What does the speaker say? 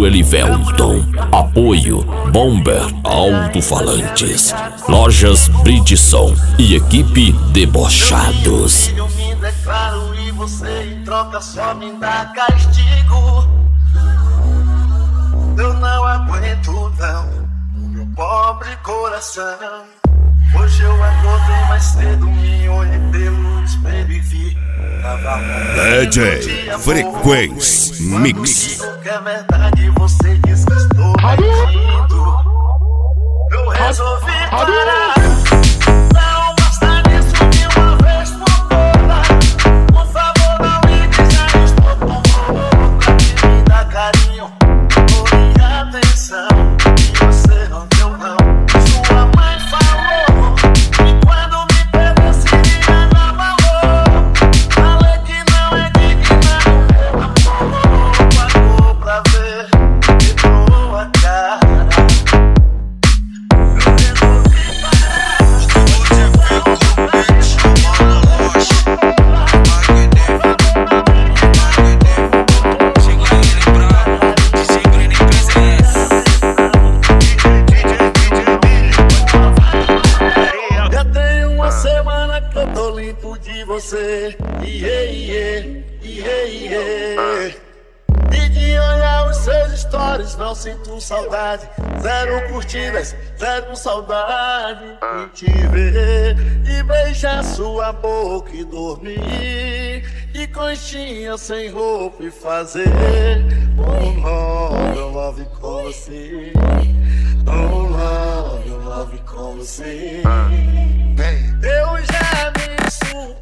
Rádio Elivelton. Apoio Bomber Alto-Falantes, Lojas Bridson e equipe Debochados. Eu me declaro e você em troca só me dá castigo. Eu não aguento não, meu pobre coração. Hoje eu acordei mais cedo, me olhei pelo espelho e vi DJ Frequência Mix. Digo que é verdade, você diz que estou mentindo. Eu resolvi parar. Não basta disso de uma vez por todas. Por favor, não ligue, já estou com fome pra que me dá carinho. Por atenção, e você não deu não. Sua mãe falou que quando me perdeu seria na valor. Falei que não é digna do meu amor. Pagou pra ver, quebrou a cara. Eu resolvi parar. Já tem uma semana que eu tô limpo de você. E de olhar os seus stories não sinto saudade. Zero curtidas, zero saudade de te ver e beijar sua boca e dormir de conchinha sem roupa e fazer love com você. Love com você. Eu já me